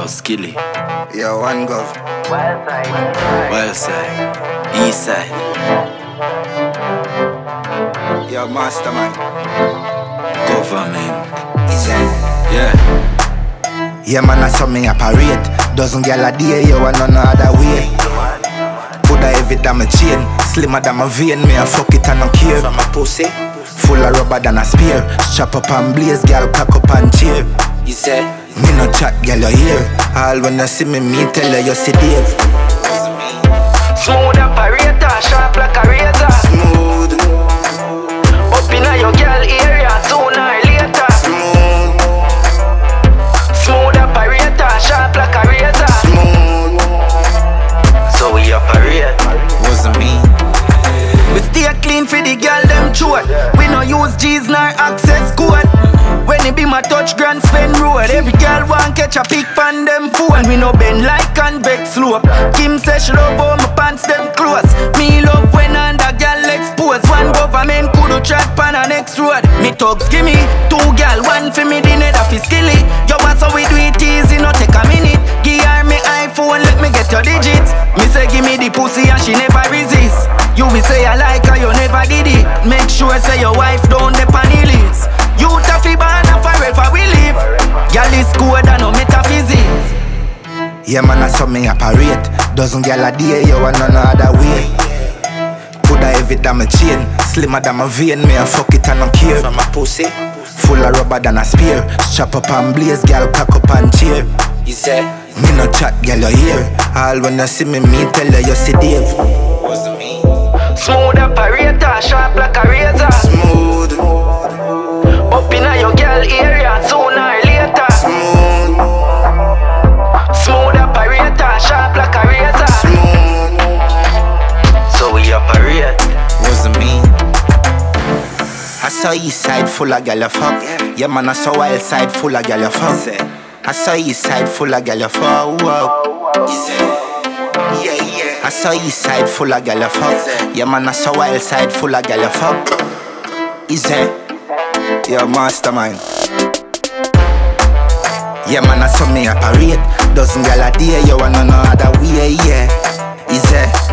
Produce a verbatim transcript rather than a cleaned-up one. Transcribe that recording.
Yo, Skilly. Yo, one gov. Wild side. Wild side. East side. Yo, mastermind. Government. Is it? Yeah. Yeah, man, I saw me operate. Dozen gal a day, yo, and none other way. Coulda heavy than my chain, slimmer than my vein. Me a fuck it and no care. From my pussy, full of rubber than a spear. Strap up and blaze, gal cock up and cheer. You say? Me no chat, gal you hear. All when you see me, me tell you you see Dave. Smooth operator, sharp like a razor. Smooth, Up inna your girl area, sooner or later. smooth, Smooth operator, sharp like a razor. smooth. So we operate. Wasn't me. We stay clean for the girl them throat. We no use G's nor access code. When it be my touch grand spend road, every girl want catch a pic pan them phone. We no bend like convex slope. Kim say she love how my pants them close. Me love when under girl expose. One government coulda chat pan a next road. Me thugs give me two girl, one for me the net of skilly. Yo, want so we do it easy, no take a minute. Give her me iPhone, let me get your digits. Me say give me the pussy and she never resist. You will say I like her, you never did it. Make sure say your wife don't depend on the list. You taffy ban and forever we live. Girl is good and no metaphysics. Yeah, man, I saw me operate. Dozen gal a day, yo, and none other way. Coulda heavy than my chain, slimmer than my vein. Me a fuck it and no care. From my pussy, full of rubber than a spear. Strap up and blaze, gal cock up and cheer. You say? Me no chat, gal you hear. All when you see me, me tell you you see Dave. Wasn't me. Smooth operator, sharp like a razor. Smooth, Up inna your girl area, sooner or later. smooth, Smooth operator, sharp like a razor. smooth. So we operate. Wasn't me. I saw east side full of gal you fuck. Yeah, man, I saw wild side full of gal you fuck. I saw east side full of gal you fuck. Whoa. You say? Yeah, yeah. I saw east side full of gal you fuck. Yeah, man, I saw wild side full of gal you fuck. Is it? Yo, mastermind. Yeah, man, I saw me operate. Dozen gal a day, yo, and none other way, yeah. Is it?